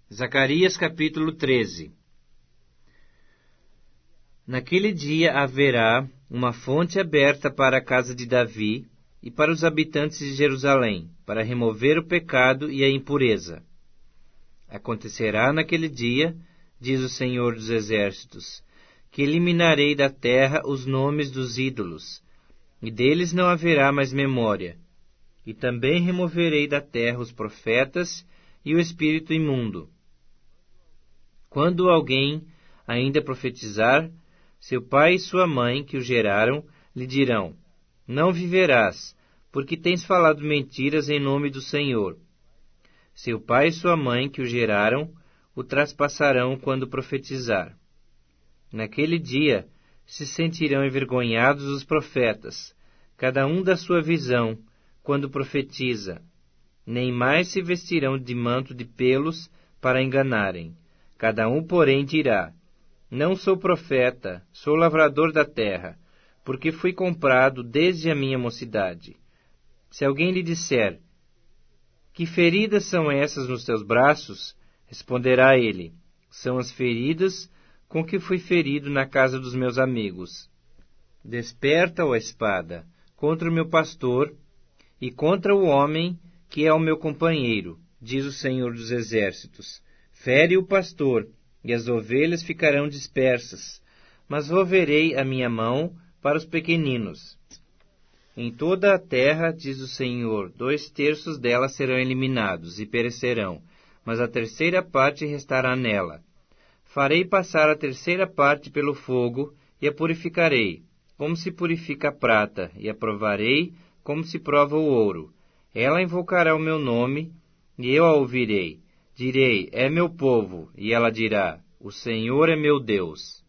Zacarias capítulo 13. Naquele dia haverá uma fonte aberta para a casa de Davi e para os habitantes de Jerusalém, para remover o pecado e a impureza. Acontecerá naquele dia, diz o Senhor dos Exércitos, que eliminarei da terra os nomes dos ídolos, e deles não haverá mais memória. E também removerei da terra os profetas e o espírito imundo. Quando alguém ainda profetizar, seu pai e sua mãe, que o geraram, lhe dirão: não viverás, porque tens falado mentiras em nome do Senhor. Seu pai e sua mãe, que o geraram, o traspassarão quando profetizar. Naquele dia se sentirão envergonhados os profetas, cada um da sua visão, quando profetiza. Nem mais se vestirão de manto de pelos para enganarem. Cada um, porém, dirá: não sou profeta, sou lavrador da terra, porque fui comprado desde a minha mocidade. Se alguém lhe disser: que feridas são essas nos teus braços? Responderá ele: são as feridas com que fui ferido na casa dos meus amigos. Desperta, ó espada, contra o meu pastor e contra o homem que é o meu companheiro, diz o Senhor dos Exércitos. Fere o pastor, e as ovelhas ficarão dispersas, mas volverei a minha mão para os pequeninos. Em toda a terra, diz o Senhor, 2/3 dela serão eliminados e perecerão, mas a 3ª parte restará nela. Farei passar a 3ª parte pelo fogo e a purificarei, como se purifica a prata, e a provarei como se prova o ouro. Ela invocará o meu nome, e eu a ouvirei. Direi: é meu povo, e ela dirá: o Senhor é meu Deus.